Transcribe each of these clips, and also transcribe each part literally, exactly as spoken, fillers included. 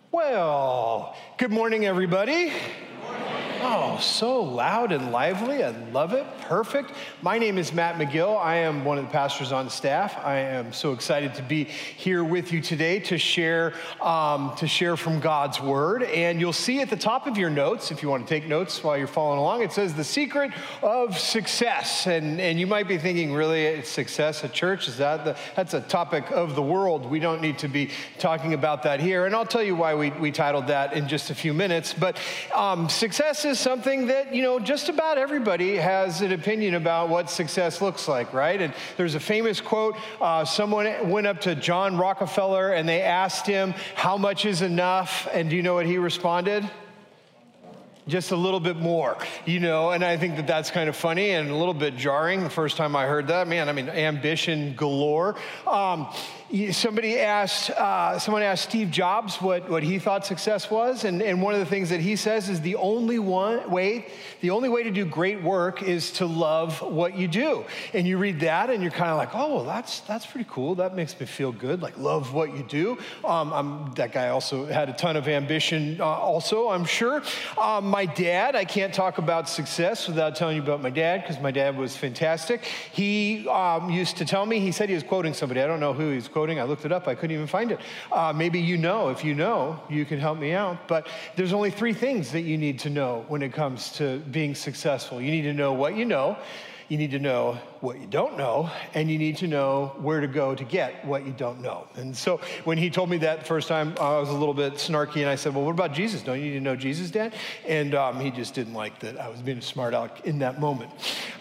Well, good morning, everybody. Oh, so loud and lively. I love it. Perfect. My name is Matt McGill. I am one of the pastors on staff. I am so excited to be here with you today to share um, to share from God's Word. And you'll see at the top of your notes, if you want to take notes while you're following along, it says the secret of success. And, and you might be thinking, really, it's success at church? Is that the, that's a topic of the world. We don't need to be talking about that here. And I'll tell you why we, we titled that in just a few minutes. But um, success is something that, you know, just about everybody has an opinion about what success looks like, right? And there's a famous quote. Uh, someone went up to John Rockefeller and they asked him, how much is enough? And do you know what he responded? Just a little bit more, you know, and I think that that's kind of funny and a little bit jarring the first time I heard that. Man, I mean, ambition galore. Um, somebody asked, uh, someone asked Steve Jobs what, what he thought success was, and, and one of the things that he says is the only one way, the only way to do great work is to love what you do. And you read that and you're kind of like, oh, well, that's that's pretty cool. That makes me feel good, like love what you do. Um, I'm, that guy also had a ton of ambition uh, also, I'm sure. Um, My dad, I can't talk about success without telling you about my dad, because my dad was fantastic. He um, used to tell me, he said he was quoting somebody. I don't know who he was quoting. I looked it up. I couldn't even find it. Uh, maybe you know. If you know, you can help me out. But there's only three things that you need to know when it comes to being successful. You need to know what you know. You need to know what you don't know, and you need to know where to go to get what you don't know. And so when he told me that the first time, I was a little bit snarky, and I said, well, what about Jesus? Don't you need to know Jesus, Dad? And um, he just didn't like that I was being a smart aleck in that moment.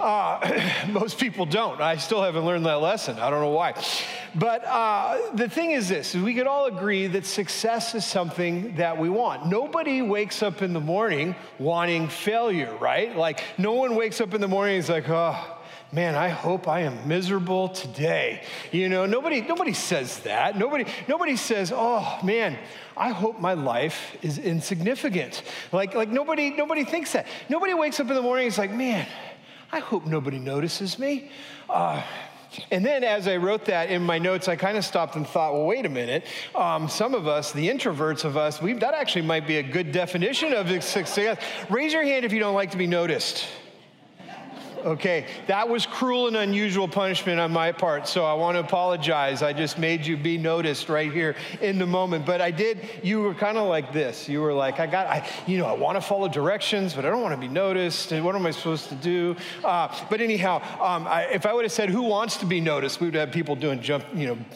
Uh, most people don't. I still haven't learned that lesson. I don't know why. But uh, the thing is this, is we could all agree that success is something that we want. Nobody wakes up in the morning wanting failure, right? Like, no one wakes up in the morning and is like, oh, man, I hope I am miserable today. You know, nobody nobody says that. Nobody nobody says, oh, man, I hope my life is insignificant. Like, like nobody nobody thinks that. Nobody wakes up in the morning and is like, man, I hope nobody notices me. Uh, And then as I wrote that in my notes, I kind of stopped and thought, well, wait a minute. Um, some of us, the introverts of us, we that actually might be a good definition of success. Raise your hand if you don't like to be noticed. Okay, that was cruel and unusual punishment on my part, so I want to apologize. I just made you be noticed right here in the moment. But I did, you were kind of like this. You were like, I got, I, you know, I want to follow directions, but I don't want to be noticed. And what am I supposed to do? Uh, but anyhow, um, I, if I would have said, who wants to be noticed, we would have people doing jump, you know,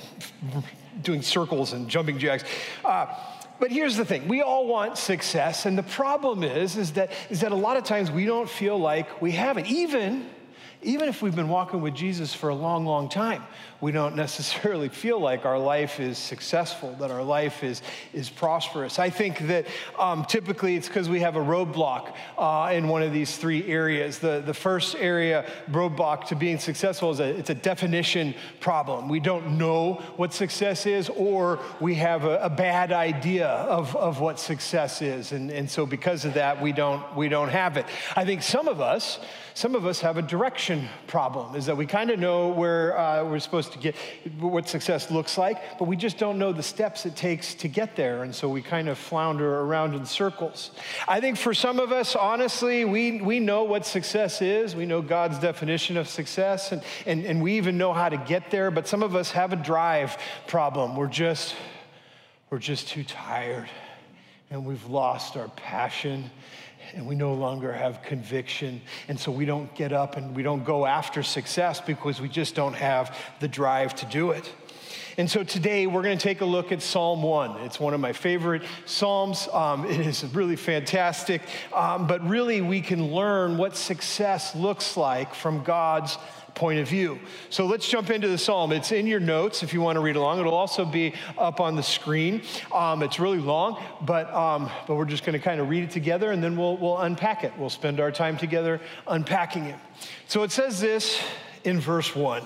doing circles and jumping jacks. Uh, But here's the thing, we all want success, and the problem is, is that, is that a lot of times we don't feel like we have it. Even, even if we've been walking with Jesus for a long, long time, we don't necessarily feel like our life is successful, that our life is, is prosperous. I think that um, typically it's because we have a roadblock uh, in one of these three areas. The, the first area, roadblock to being successful, is a, it's a definition problem. We don't know what success is, or we have a, a bad idea of, of what success is. And, and so because of that, we don't, we don't have it. I think some of us, some of us have a direction problem, is that we kind of know where uh, we're supposed to get, what success looks like, but we just don't know the steps it takes to get there, and so we kind of flounder around in circles. I think for some of us, honestly, we, we know what success is. We know God's definition of success, and, and, and we even know how to get there, but some of us have a drive problem. We're just, we're just too tired, and we've lost our passion, and we no longer have conviction, and so we don't get up and we don't go after success because we just don't have the drive to do it. And so today we're going to take a look at Psalm one. It's one of my favorite Psalms. Um, it is really fantastic, um, but really we can learn what success looks like from God's point of view. So let's jump into the Psalm. It's in your notes if you want to read along. It'll also be up on the screen. Um, it's really long, but um, but we're just going to kind of read it together, and then we'll we'll unpack it. We'll spend our time together unpacking it. So it says this in verse one.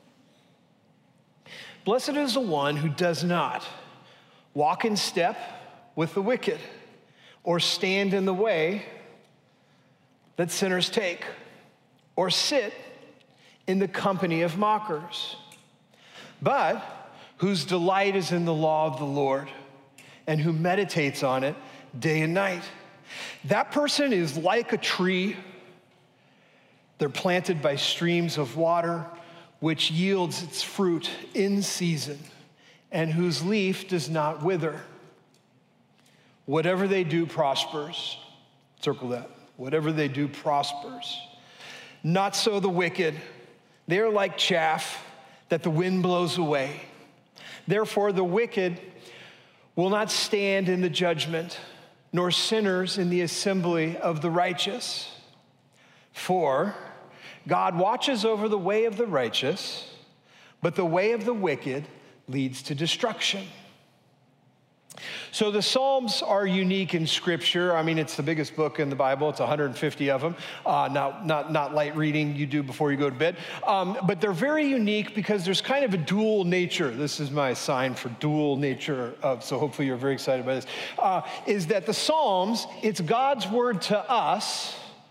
Blessed is the one who does not walk in step with the wicked, or stand in the way that sinners take, or sit in the company of mockers, but whose delight is in the law of the Lord, and who meditates on it day and night. That person is like a tree. They're planted by streams of water, which yields its fruit in season, and whose leaf does not wither. Whatever they do prospers. Circle that. Whatever they do prospers. Not so the wicked. They are like chaff that the wind blows away. Therefore, the wicked will not stand in the judgment, nor sinners in the assembly of the righteous. For God watches over the way of the righteous, but the way of the wicked leads to destruction. So the Psalms are unique in Scripture. I mean, it's the biggest book in the Bible. It's one hundred fifty of them. Uh, not, not, not light reading you do before you go to bed. Um, but they're very unique because there's kind of a dual nature. This is my sign for dual nature, of, so hopefully you're very excited by this, uh, is that the Psalms, it's God's word to us,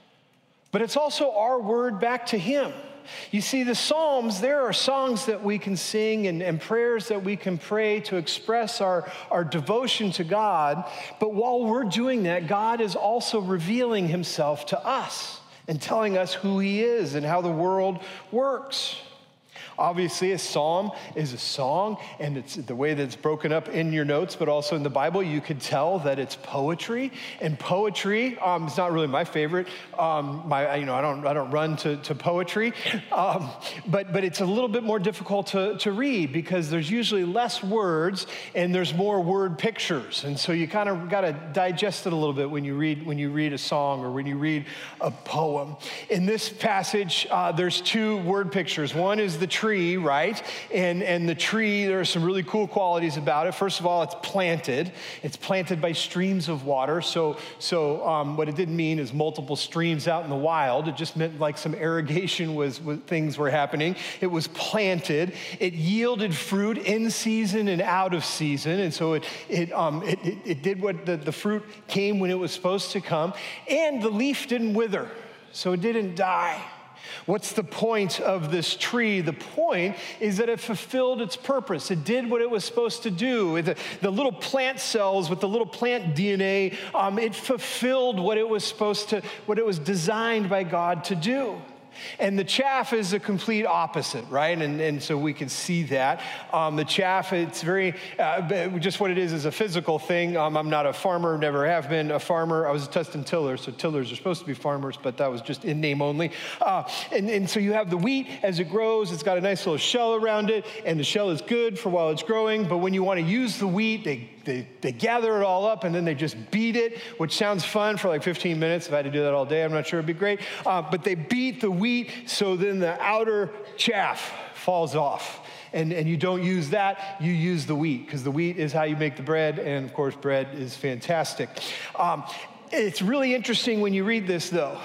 but it's also our word back to him. You see, the Psalms, there are songs that we can sing and, and prayers that we can pray to express our, our devotion to God. But while we're doing that, God is also revealing himself to us and telling us who he is and how the world works. Obviously, a psalm is a song, and it's the way that it's broken up in your notes, but also in the Bible, you could tell that it's poetry. And poetry um, is not really my favorite. Um, my, you know, I don't, I don't run to, to poetry, um, but but it's a little bit more difficult to, to read because there's usually less words and there's more word pictures, and so you kind of got to digest it a little bit when you read when you read a song or when you read a poem. In this passage, uh, there's two word pictures. One is the tree. Tree, right? And, and the tree, there are some really cool qualities about it. First of all, it's planted. It's planted by streams of water. So, so um, what it didn't mean is multiple streams out in the wild. It just meant like some irrigation was, was things were happening. It was planted. It yielded fruit in season and out of season. And so it, it, um, it, it, it did what the, the fruit came when it was supposed to come. And the leaf didn't wither, so it didn't die. What's the point of this tree? The point is that it fulfilled its purpose. It did what it was supposed to do. The, the little plant cells with the little plant D N A, um, it fulfilled what it was supposed to, what it was designed by God to do. And the chaff is the complete opposite, right? And, and so we can see that. Um, the chaff, it's very, uh, just what it is is a physical thing. Um, I'm not a farmer, never have been a farmer. I was a Tustin tiller, so tillers are supposed to be farmers, but that was just in name only. Uh, and, and so you have the wheat as it grows. It's got a nice little shell around it, and the shell is good for while it's growing. But when you want to use the wheat, they They, they gather it all up and then they just beat it, which sounds fun for like fifteen minutes. If I had to do that all day, I'm not sure it'd be great. Uh, but they beat the wheat so then the outer chaff falls off. And, and you don't use that, you use the wheat, because the wheat is how you make the bread, and of course bread is fantastic. Um, it's really interesting when you read this though.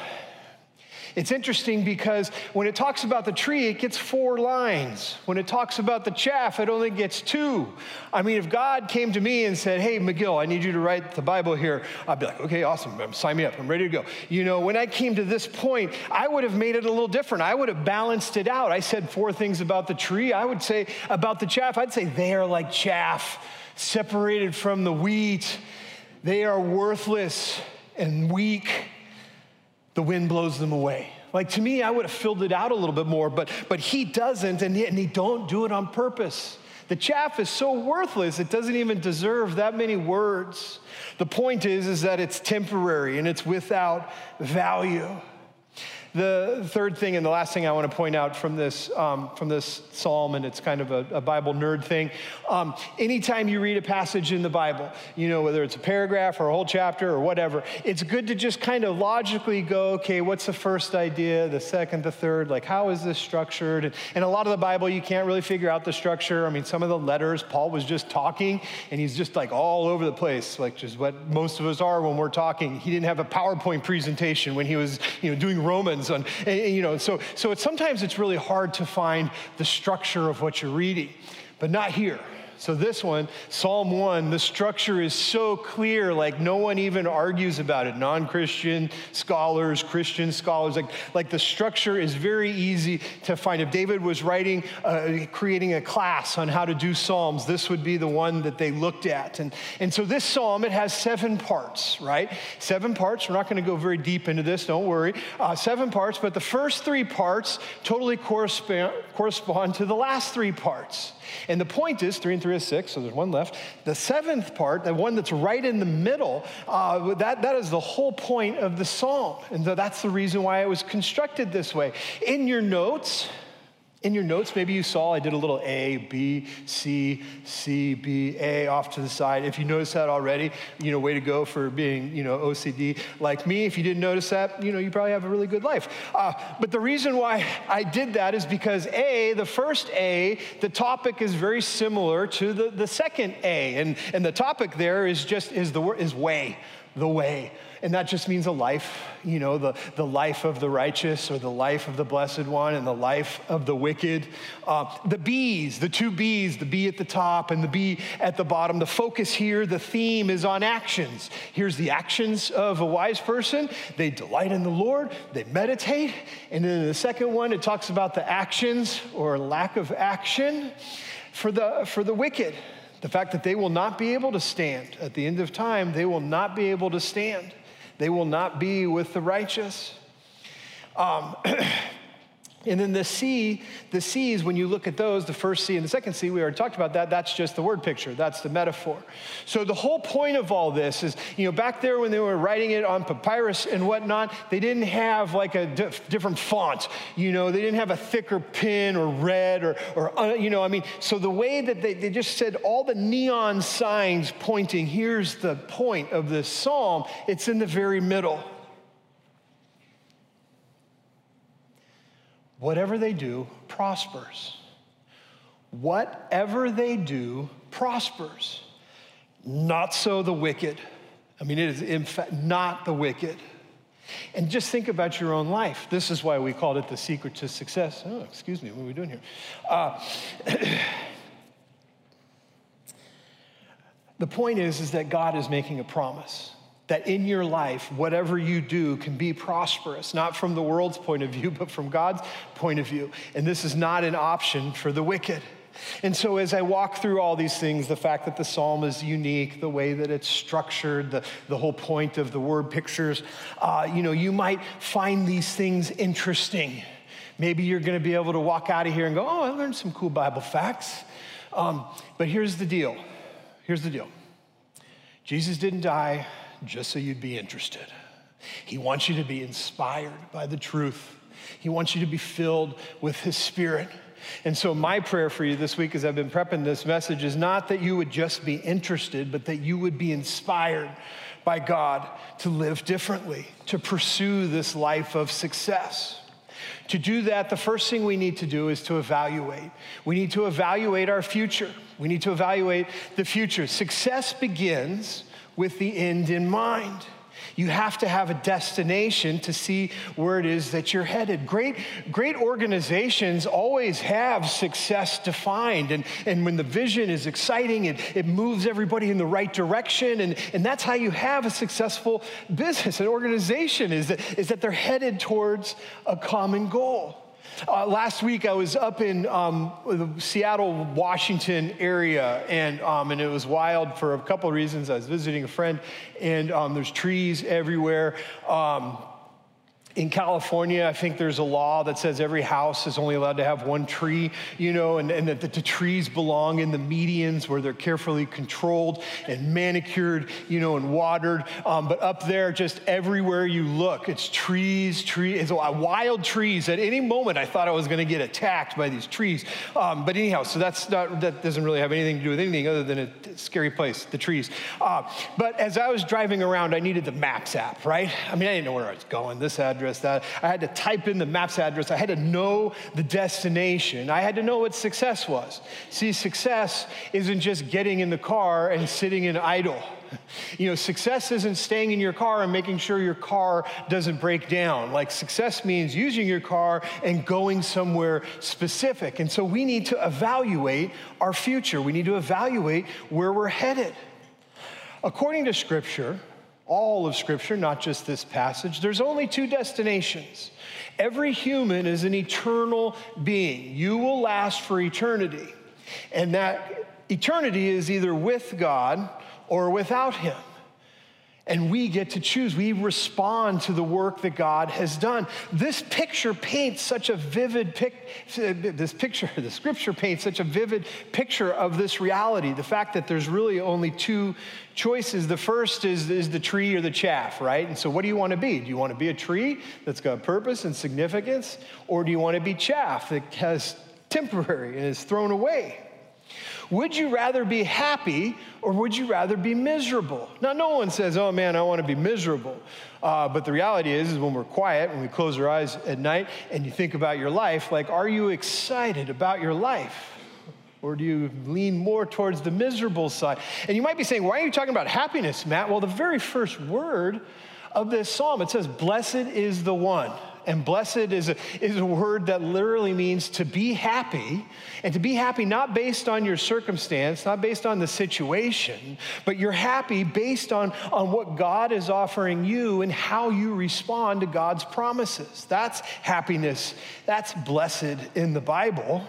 It's interesting because when it talks about the tree, it gets four lines. When it talks about the chaff, it only gets two. I mean, if God came to me and said, hey, McGill, I need you to write the Bible here, I'd be like, okay, awesome, sign me up, I'm ready to go. You know, when I came to this point, I would have made it a little different. I would have balanced it out. I said four things about the tree. I would say about the chaff, I'd say they are like chaff, separated from the wheat. They are worthless and weak. The wind blows them away. Like to me, I would have filled it out a little bit more, but, but he doesn't, and he, and he don't do it on purpose. The chaff is so worthless, it doesn't even deserve that many words. The point is, is that it's temporary and it's without value. The third thing and the last thing I want to point out from this um, from this psalm, and it's kind of a, a Bible nerd thing. Um, anytime you read a passage in the Bible, you know, whether it's a paragraph or a whole chapter or whatever, it's good to just kind of logically go, okay, what's the first idea, the second, the third, like how is this structured? And, and a lot of the Bible, you can't really figure out the structure. I mean, some of the letters, Paul was just talking, and he's just like all over the place, like just what most of us are when we're talking. He didn't have a PowerPoint presentation when he was, you know, doing Romans. On, and, and, you know, so so it's, sometimes it's really hard to find the structure of what you're reading, but not here. So this one, Psalm one, the structure is so clear, like no one even argues about it. Non-Christian scholars, Christian scholars, like, like the structure is very easy to find. If David was writing, uh, creating a class on how to do Psalms, this would be the one that they looked at. And, and so this Psalm, it has seven parts, right? Seven parts. We're not going to go very deep into this, don't worry. Uh, seven parts, but the first three parts totally correspond, correspond to the last three parts. And the point is, three and three is six, so there's one left. The seventh part, the one that's right in the middle, uh, that, that is the whole point of the psalm. And so that's the reason why it was constructed this way. In your notes, in your notes, maybe you saw I did a little A, B, C, C, B, A off to the side. If you noticed that already, you know, way to go for being, you know, O C D like me. If you didn't notice that, you know, you probably have a really good life. Uh, but the reason why I did that is because A, the first A, the topic is very similar to the, the second A. And, and the topic there is just, is the word, is way, the way. And that just means a life, you know, the, the life of the righteous or the life of the blessed one and the life of the wicked. Uh, the B's, the two B's, the B at the top and the B at the bottom. The focus here, the theme is on actions. Here's the actions of a wise person. They delight in the Lord, they meditate. And then in the second one, it talks about the actions or lack of action for the, for the wicked. The fact that they will not be able to stand. At the end of time, they will not be able to stand. They will not be with the righteous. Um, and then the C, the C's, when you look at those, the first C and the second C, we already talked about that. That's just the word picture. That's the metaphor. So the whole point of all this is, you know, back there when they were writing it on papyrus and whatnot, they didn't have like a diff- different font. You know, they didn't have a thicker pen or red or, or uh, you know, I mean, so the way that they, they just said all the neon signs pointing, here's the point of this psalm, it's in the very middle. Whatever they do prospers. Whatever they do prospers. Not so the wicked. I mean, it is in fact not the wicked. And just think about your own life. This is why we called it the secret to success. Oh, excuse me, what are we doing here? Uh, the point is, is that God is making a promise. That in your life, whatever you do can be prosperous, not from the world's point of view, but from God's point of view. And this is not an option for the wicked. And so as I walk through all these things, the fact that the psalm is unique, the way that it's structured, the, the whole point of the word pictures, uh, you know, you might find these things interesting. Maybe you're going to be able to walk out of here and go, oh, I learned some cool Bible facts. Um, but here's the deal. Here's the deal. Jesus didn't die just so you'd be interested. He wants you to be inspired by the truth. He wants you to be filled with his Spirit. And so my prayer for you this week as I've been prepping this message is not that you would just be interested, but that you would be inspired by God to live differently, to pursue this life of success. To do that, the first thing we need to do is to evaluate. We need to evaluate our future. We need to evaluate the future. Success begins with the end in mind. You have to have a destination to see where it is that you're headed. Great, great organizations always have success defined. And, and when the vision is exciting, it, it moves everybody in the right direction. And, and that's how you have a successful business. An organization is that, is that they're headed towards a common goal. Uh, last week, I was up in um, the Seattle, Washington area, and um, and it was wild for a couple of reasons. I was visiting a friend, and um, there's trees everywhere. Um, In California, I think there's a law that says every house is only allowed to have one tree, you know, and, and that the, the trees belong in the medians where they're carefully controlled and manicured, you know, and watered. Um, but up there, just everywhere you look, it's trees, trees, it's wild trees. At any moment, I thought I was going to get attacked by these trees. Um, but anyhow, so that's not, that doesn't really have anything to do with anything other than a scary place, the trees. Uh, but as I was driving around, I needed the Maps app, right? I mean, I didn't know where I was going. This address, address, that I had to type in the Maps address. I had to know the destination. I had to know what success was. See, success isn't just getting in the car and sitting in idle. You know, success isn't staying in your car and making sure your car doesn't break down. Like, success means using your car and going somewhere specific. And so we need to evaluate our future. We need to evaluate where we're headed. According to Scripture, all of Scripture, not just this passage, there's only two destinations. Every human is an eternal being. You will last for eternity. And that eternity is either with God or without him. And we get to choose. We respond to the work that God has done. This picture paints such a vivid pic, this picture, the scripture paints such a vivid picture of this reality. The fact that there's really only two choices. The first is, is the tree or the chaff, right? And so what do you want to be? Do you want to be a tree that's got purpose and significance? Or do you want to be chaff that has temporary and is thrown away? Would you rather be happy or would you rather be miserable? Now, no one says, oh man, I want to be miserable. Uh, but the reality is, is when we're quiet, when we close our eyes at night and you think about your life, like, are you excited about your life? Or do you lean more towards the miserable side? And you might be saying, why are you talking about happiness, Matt? Well, the very first word of this psalm, it says, blessed is the one. And blessed is a, is a word that literally means to be happy, and to be happy not based on your circumstance, not based on the situation, but you're happy based on, on what God is offering you and how you respond to God's promises. That's happiness. That's blessed in the Bible.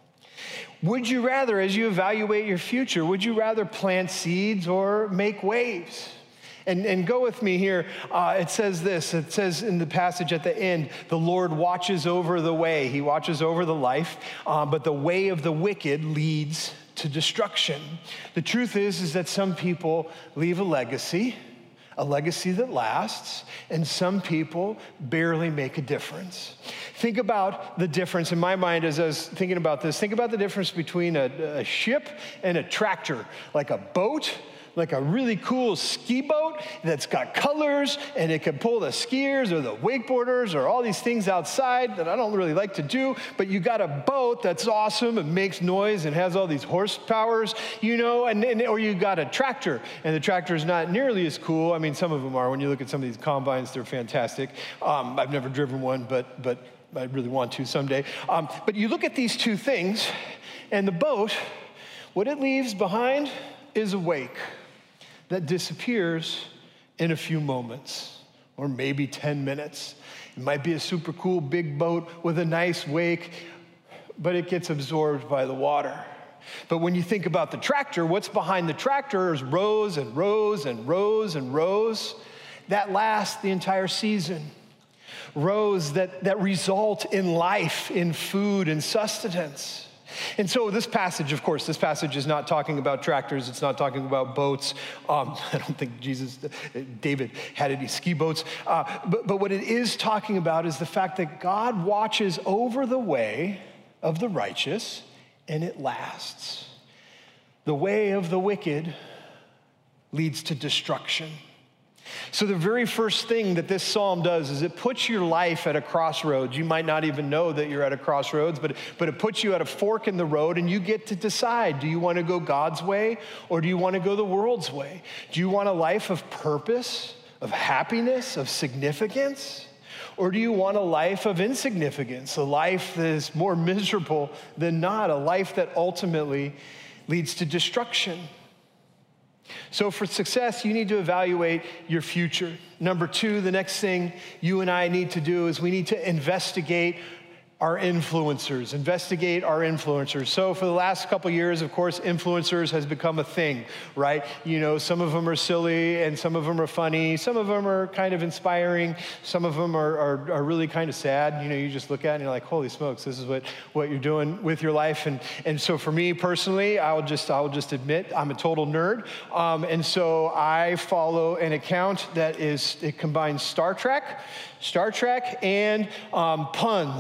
Would you rather, as you evaluate your future, would you rather plant seeds or make waves? And, and go with me here. Uh, it says this. It says in the passage at the end, the Lord watches over the way. He watches over the life, uh, but the way of the wicked leads to destruction. The truth is, is that some people leave a legacy, a legacy that lasts, and some people barely make a difference. Think about the difference, in my mind, as I was thinking about this, think about the difference between a, a ship and a tractor, like a boat, like a really cool ski boat that's got colors and it can pull the skiers or the wakeboarders or all these things outside that I don't really like to do, but you got a boat that's awesome and makes noise and has all these horsepowers, you know, and, and or you got a tractor and the tractor is not nearly as cool. I mean, some of them are. When you look at some of these combines, they're fantastic. Um, I've never driven one, but but I really want to someday. Um, but you look at these two things, and the boat, what it leaves behind is a wake that disappears in a few moments, or maybe ten minutes. It might be a super cool big boat with a nice wake, but it gets absorbed by the water. But when you think about the tractor, what's behind the tractor is rows and rows and rows and rows that last the entire season. Rows that, that result in life, in food and sustenance. And so this passage, of course, this passage is not talking about tractors. It's not talking about boats. Um, I don't think Jesus, David had any ski boats. Uh, but, but what it is talking about is the fact that God watches over the way of the righteous, and it lasts. The way of the wicked leads to destruction. So the very first thing that this psalm does is it puts your life at a crossroads. You might not even know that you're at a crossroads, but, but it puts you at a fork in the road, and you get to decide, do you want to go God's way or do you want to go the world's way? Do you want a life of purpose, of happiness, of significance? Or do you want a life of insignificance, a life that is more miserable than not, a life that ultimately leads to destruction? So for success, you need to evaluate your future. Number two, the next thing you and I need to do is we need to investigate our influencers, investigate our influencers. So for the last couple years, of course, influencers has become a thing, right? You know, some of them are silly and some of them are funny. Some of them are kind of inspiring. Some of them are, are, are really kind of sad. You know, you just look at it and you're like, holy smokes, this is what, what you're doing with your life. And, and so for me personally, I'll just, I'll just admit I'm a total nerd. Um, and so I follow an account that is, it combines Star Trek, Star Trek and um, puns,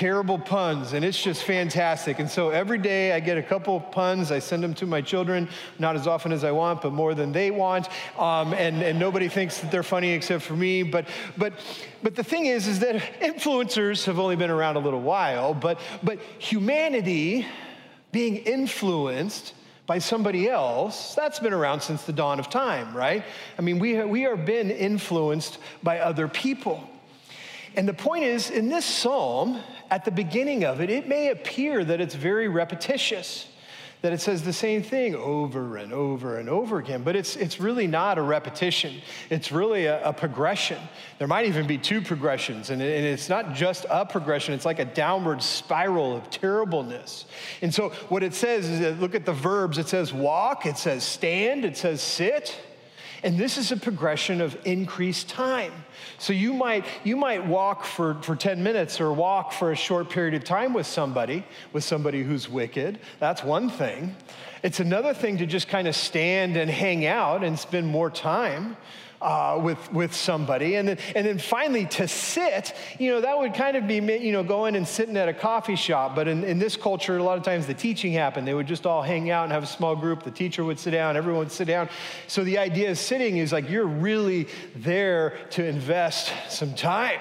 terrible puns, and it's just fantastic. And so every day I get a couple puns. I send them to my children, not as often as I want, but more than they want. Um, and, and nobody thinks that they're funny except for me. But but but the thing is, is that influencers have only been around a little while, but but humanity being influenced by somebody else, that's been around since the dawn of time, right? I mean, we have, we have been influenced by other people. And the point is, in this psalm, at the beginning of it, it may appear that it's very repetitious, that it says the same thing over and over and over again, but it's it's really not a repetition. It's really a, a progression. There might even be two progressions, and, it, and it's not just a progression. It's like a downward spiral of terribleness. And so what it says is, that look at the verbs. It says walk, it says stand, it says sit. And this is a progression of increased time. So you might you might walk for, for ten minutes or walk for a short period of time with somebody, with somebody who's wicked. That's one thing. It's another thing to just kind of stand and hang out and spend more time uh, with, with somebody. And then, and then finally to sit, you know, that would kind of be, you know, going and sitting at a coffee shop. But in, in this culture, a lot of times the teaching happened. They would just all hang out and have a small group. The teacher would sit down, everyone would sit down. So the idea of sitting is like you're really there to invest some time.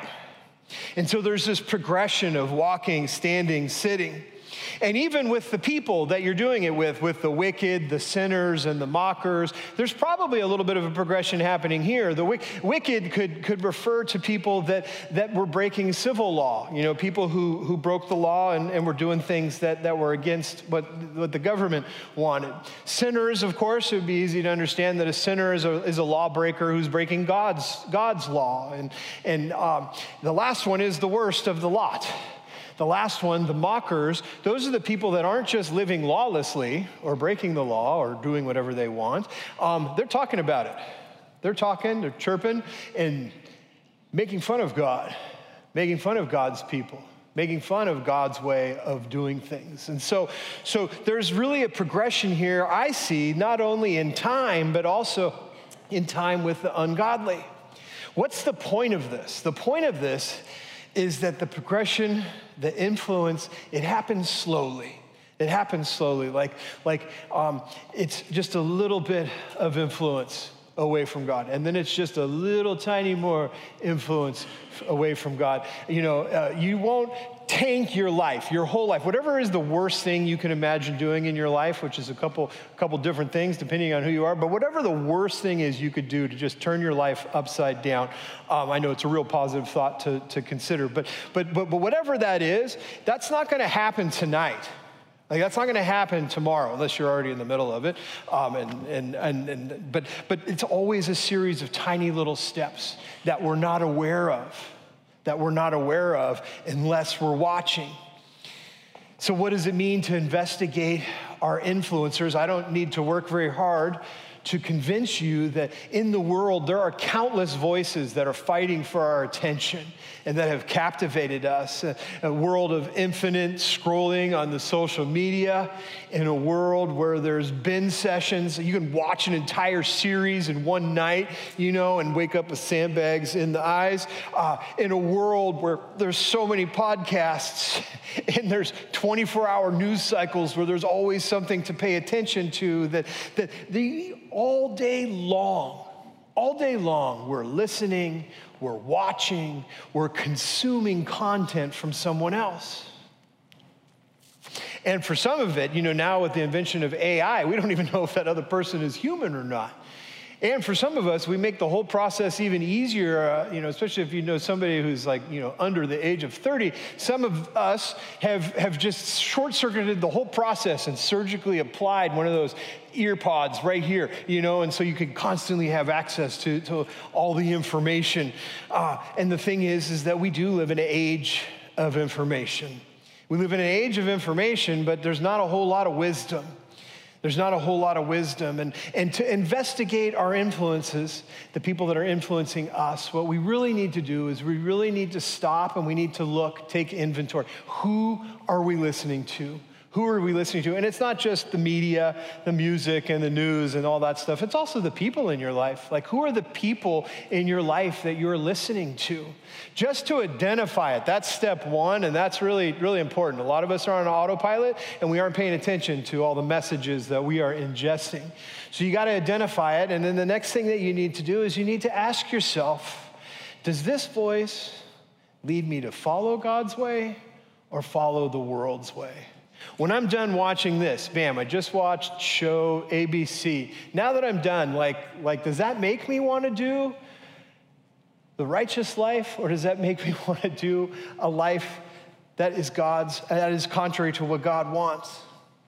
And so there's this progression of walking, standing, sitting. And even with the people that you're doing it with, with the wicked, the sinners, and the mockers, there's probably a little bit of a progression happening here. The wicked could, could refer to people that, that were breaking civil law, you know, people who, who broke the law and, and were doing things that, that were against what, what the government wanted. Sinners, of course, it would be easy to understand that a sinner is a, is a lawbreaker who's breaking God's, God's law. And, and um, the last one is the worst of the lot. The last one, the mockers, those are the people that aren't just living lawlessly or breaking the law or doing whatever they want. Um, they're talking about it. They're talking, they're chirping, and making fun of God, making fun of God's people, making fun of God's way of doing things. And so, so there's really a progression here, I see, not only in time, but also in time with the ungodly. What's the point of this? The point of this is that the progression, the influence, it happens slowly. It happens slowly, like, like um, it's just a little bit of influence away from God. And then it's just a little tiny more influence away from God. You know, uh, you won't tank your life, your whole life. Whatever is the worst thing you can imagine doing in your life, which is a couple, couple different things depending on who you are, but whatever the worst thing is you could do to just turn your life upside down. Um, I know it's a real positive thought to, to consider, but, but, but, but whatever that is, that's not going to happen tonight. Like that's not going to happen tomorrow unless you're already in the middle of it. Um, and, and, and, and, but, but it's always a series of tiny little steps that we're not aware of, that we're not aware of unless we're watching. So what does it mean to investigate our influencers? I don't need to work very hard to convince you that in the world there are countless voices that are fighting for our attention and that have captivated us. A, a world of infinite scrolling on the social media, in a world where there's binge sessions. You can watch an entire series in one night, you know, and wake up with sandbags in the eyes. Uh, in a world where there's so many podcasts and there's twenty-four hour news cycles where there's always something to pay attention to, that, that the all day long, all day long, we're listening, we're watching, we're consuming content from someone else. And for some of it, you know, now with the invention of A I, we don't even know if that other person is human or not. And for some of us, we make the whole process even easier, uh, you know, especially if you know somebody who's like, you know, under the age of thirty. Some of us have, have just short-circuited the whole process and surgically applied one of those ear pods right here, you know, and so you can constantly have access to, to all the information. Uh, and the thing is, is that we do live in an age of information. We live in an age of information, but there's not a whole lot of wisdom. There's not a whole lot of wisdom. And, and to investigate our influences, the people that are influencing us, what we really need to do is we really need to stop and we need to look, take inventory. Who are we listening to? Who are we listening to? And it's not just the media, the music, and the news and all that stuff. It's also the people in your life. Like, who are the people in your life that you're listening to? Just to identify it, that's step one, and that's really, really important. A lot of us are on autopilot, and we aren't paying attention to all the messages that we are ingesting. So you got to identify it, and then the next thing that you need to do is you need to ask yourself, does this voice lead me to follow God's way or follow the world's way? When I'm done watching this, bam, I just watched show A B C. Now that I'm done, like, like, does that make me want to do the righteous life, or does that make me want to do a life that is God's, that is contrary to what God wants?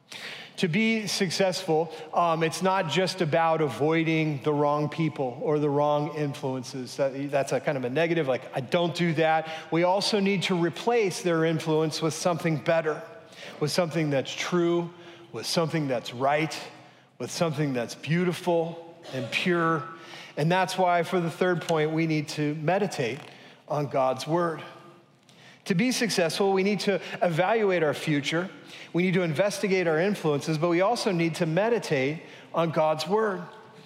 To be successful, um, it's not just about avoiding the wrong people or the wrong influences. That, that's a kind of a negative, like, I don't do that. We also need to replace their influence with something better, with something that's true, with something that's right, with something that's beautiful and pure. And that's why, for the third point, we need to meditate on God's word. To be successful, we need to evaluate our future. We need to investigate our influences, but we also need to meditate on God's word.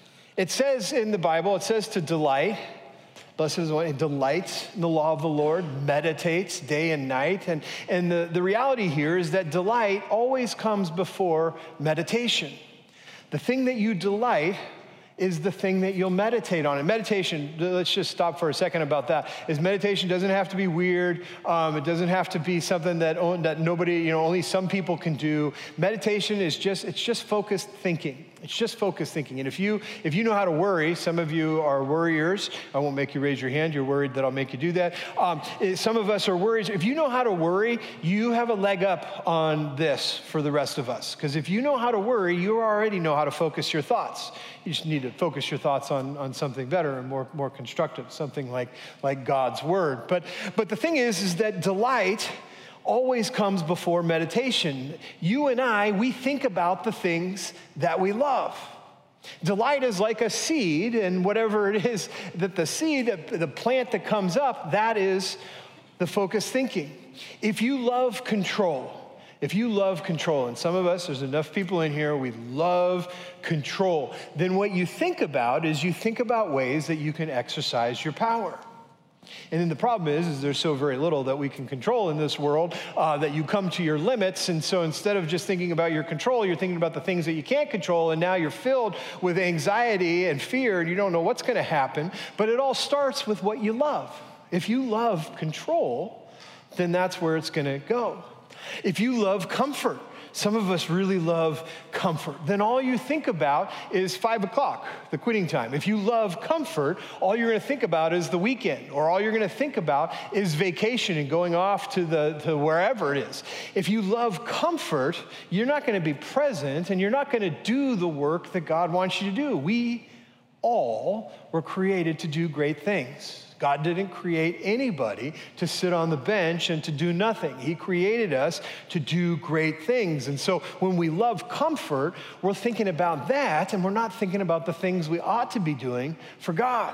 It says in the Bible, it says to delight. Blessed is the one who delights in the law of the Lord, meditates day and night. And, and the, the reality here is that delight always comes before meditation. The thing that you delight is the thing that you'll meditate on. And meditation, let's just stop for a second about that, is meditation doesn't have to be weird. Um, it doesn't have to be something that, that nobody, you know, only some people can do. Meditation is just, it's just focused thinking. It's just focused thinking. And if you if you know how to worry, some of you are worriers. I won't make you raise your hand. You're worried that I'll make you do that. Um, some of us are worriers. If you know how to worry, you have a leg up on this for the rest of us. Because if you know how to worry, you already know how to focus your thoughts. You just need to focus your thoughts on, on something better and more, more constructive, something like, like God's word. But, but the thing is, is that delight always comes before meditation. You and I, we think about the things that we love. Delight is like a seed, and whatever it is that the seed, the plant that comes up, that is the focused thinking. If you love control, if you love control, and some of us, there's enough people in here, we love control, then what you think about is you think about ways that you can exercise your power. And then the problem is, is there's so very little that we can control in this world uh, that you come to your limits. And so instead of just thinking about your control, you're thinking about the things that you can't control. And now you're filled with anxiety and fear, and you don't know what's going to happen. But it all starts with what you love. If you love control, then that's where it's going to go. If you love comfort, some of us really love comfort, then all you think about is five o'clock, the quitting time. If you love comfort, all you're going to think about is the weekend, or all you're going to think about is vacation and going off to the to wherever it is. If you love comfort, you're not going to be present, and you're not going to do the work that God wants you to do. We all were created to do great things. God didn't create anybody to sit on the bench and to do nothing. He created us to do great things. And so when we love comfort, we're thinking about that, and we're not thinking about the things we ought to be doing for God.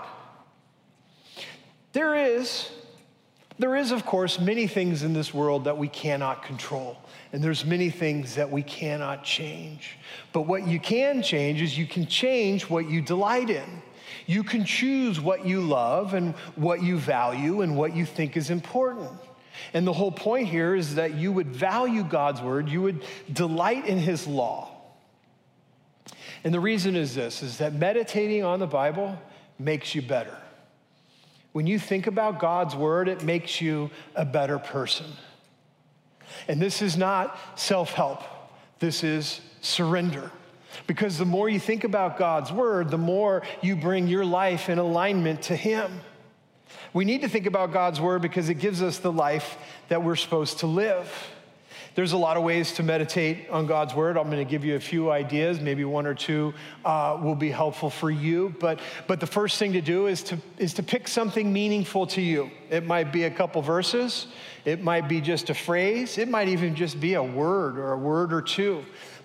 There is, there is, of course, many things in this world that we cannot control. And there's many things that we cannot change. But what you can change is you can change what you delight in. You can choose what you love and what you value and what you think is important. And the whole point here is that you would value God's word, you would delight in his law. And the reason is this, is that meditating on the Bible makes you better. When you think about God's word, it makes you a better person. And this is not self-help. This is surrender. Because the more you think about God's word, the more you bring your life in alignment to him. We need to think about God's word because it gives us the life that we're supposed to live. There's a lot of ways to meditate on God's word. I'm going to give you a few ideas. Maybe one or two uh, will be helpful for you. But, but the first thing to do is to, is to pick something meaningful to you. It might be a couple verses. It might be just a phrase. It might even just be a word or a word or two.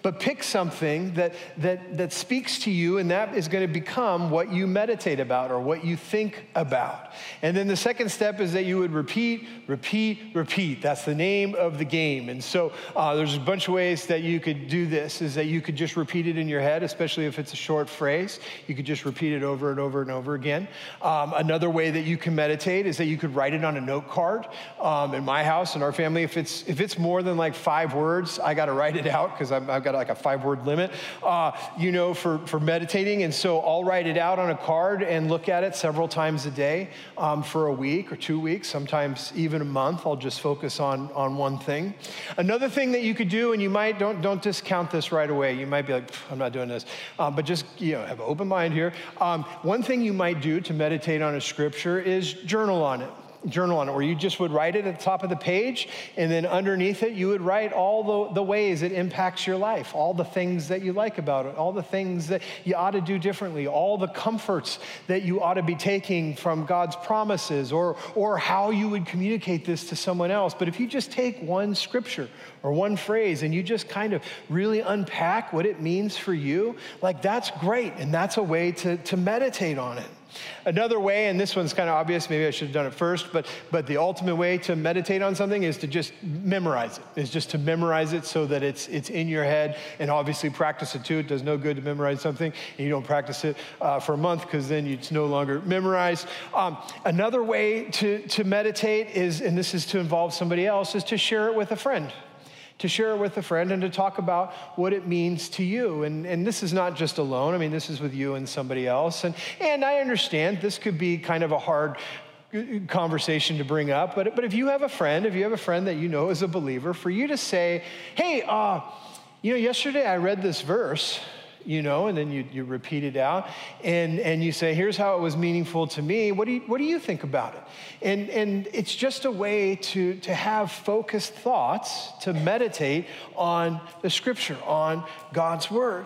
but pick something that, that, that speaks to you, and that is going to become what you meditate about or what you think about. And then the second step is that you would repeat, repeat, repeat. That's the name of the game. And so uh, there's a bunch of ways that you could do this, is that you could just repeat it in your head, especially if it's a short phrase. You could just repeat it over and over and over again. Um, another way that you can meditate is that you could write it on a note card. Um, in my house, in our family, if it's if it's more than like five words, I got to write it out because I've, I've got like a five-word limit, uh, you know, for, for meditating. And so I'll write it out on a card and look at it several times a day um, for a week or two weeks, sometimes even a month. I'll just focus on, on one thing. Another thing that you could do, and you might, don't, don't discount this right away. You might be like, I'm not doing this. Um, but just, you know, have an open mind here. Um, one thing you might do to meditate on a scripture is journal on it. Journal on it, where you just would write it at the top of the page, and then underneath it, you would write all the, the ways it impacts your life, all the things that you like about it, all the things that you ought to do differently, all the comforts that you ought to be taking from God's promises, or, or how you would communicate this to someone else. But if you just take one scripture or one phrase and you just kind of really unpack what it means for you, like that's great, and that's a way to, to meditate on it. Another way, and this one's kind of obvious, maybe I should have done it first, but but the ultimate way to meditate on something is to just memorize it, is just to memorize it so that it's it's in your head, and obviously practice it too. It does no good to memorize something and you don't practice it uh, for a month, because then it's no longer memorized. Um, another way to, to meditate is, and this is to involve somebody else, is to share it with a friend. To share it with a friend and to talk about what it means to you. And, and this is not just alone. I mean, this is with you and somebody else. And, and I understand this could be kind of a hard conversation to bring up. But, but if you have a friend, if you have a friend that you know is a believer, for you to say, hey, uh, you know, yesterday I read this verse, you know, and then you, you repeat it out, and, and you say, here's how it was meaningful to me. What do you, what do you think about it? And, and it's just a way to, to have focused thoughts, to meditate on the scripture, on God's word.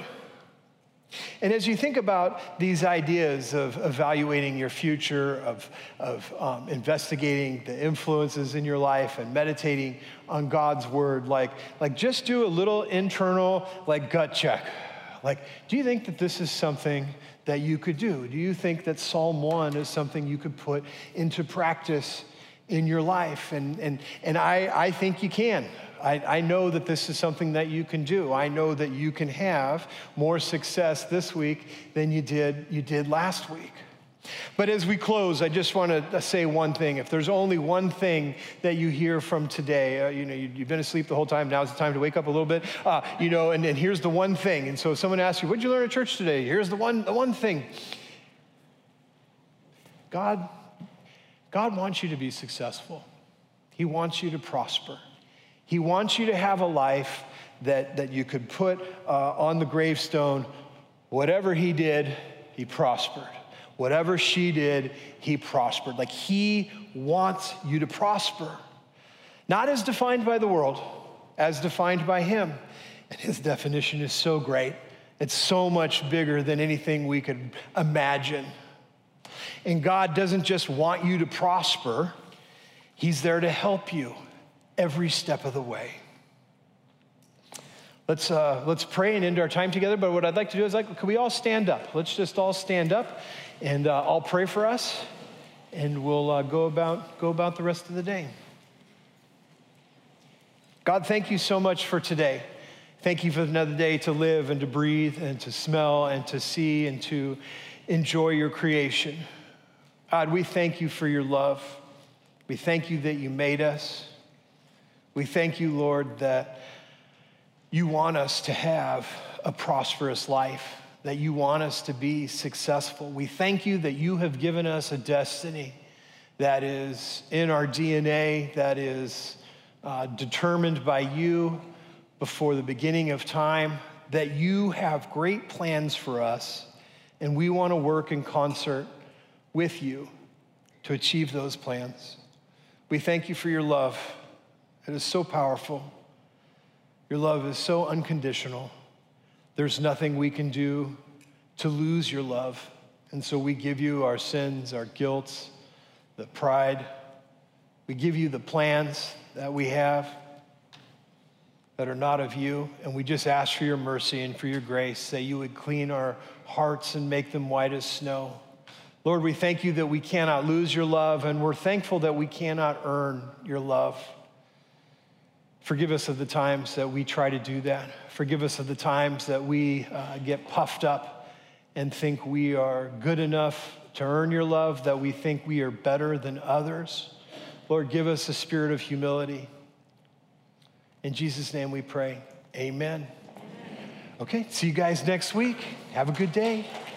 And as you think about these ideas of evaluating your future, of, of um, investigating the influences in your life and meditating on God's word, like, like just do a little internal like gut check. Like, do you think that this is something that you could do? Do you think that Psalm one is something you could put into practice in your life? And, and, and I, I think you can. I, I know that this is something that you can do. I know that you can have more success this week than you did, you did last week. But as we close, I just want to say one thing. If there's only one thing that you hear from today, uh, you know, you, you've been asleep the whole time. Now's the time to wake up a little bit, uh, you know, and, and here's the one thing. And so if someone asks you, what did you learn at church today? Here's the one, the one thing. God, God wants you to be successful. He wants you to prosper. He wants you to have a life that, that you could put uh, on the gravestone. Whatever he did, he prospered. Whatever she did, he prospered. Like, he wants you to prosper. Not as defined by the world, as defined by him. And his definition is so great. It's so much bigger than anything we could imagine. And God doesn't just want you to prosper. He's there to help you every step of the way. Let's, uh, let's pray and end our time together. But what I'd like to do is, like, can we all stand up? Let's just all stand up. And uh, I'll pray for us, and we'll uh, go about go about the rest of the day. God, thank you so much for today. Thank you for another day to live and to breathe and to smell and to see and to enjoy your creation. God, we thank you for your love. We thank you that you made us. We thank you, Lord, that you want us to have a prosperous life, that you want us to be successful. We thank you that you have given us a destiny that is in our D N A, that is uh, determined by you before the beginning of time, that you have great plans for us, and we want to work in concert with you to achieve those plans. We thank you for your love. It is so powerful. Your love is so unconditional. There's nothing we can do to lose your love. And so we give you our sins, our guilt, the pride. We give you the plans that we have. that are not of you. And we just ask for your mercy and for your grace, that you would clean our hearts and make them white as snow. Lord, we thank you that we cannot lose your love, and we're thankful that we cannot earn your love. Forgive us of the times that we try to do that. Forgive us of the times that we uh, get puffed up and think we are good enough to earn your love, that we think we are better than others. Lord, give us a spirit of humility. In Jesus' name we pray, amen. Okay, see you guys next week. Have a good day.